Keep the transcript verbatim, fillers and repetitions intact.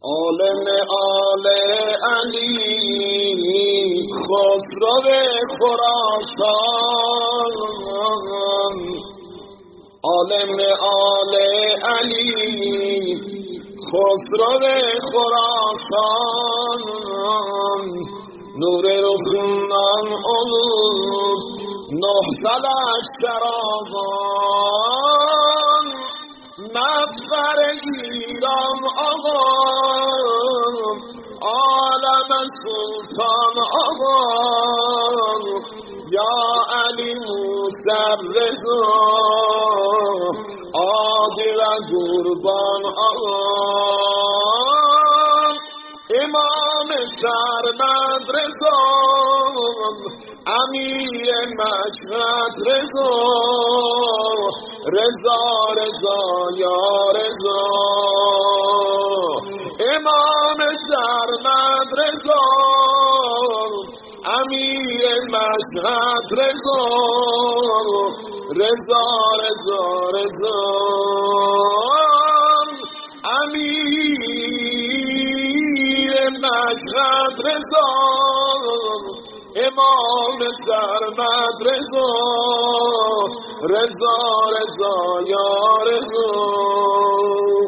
عالم آل علی خسرو خراسان، عالم آل علی خسرو خراسان، نور رخنان علوم نهزدش چراغان، مفخر ایران آقا عالم سلطان آقا، یا علی موسی رضا عادل قربان آقا، امام سرمد رضا امیر مشهد رضا، رضا رضا یا رضا، امام سرمد رضا امیر مشهد رضا، رضا رضا رضا، امیر مشهد رضا امام سرمد رضا، رضا رضا یا رضا.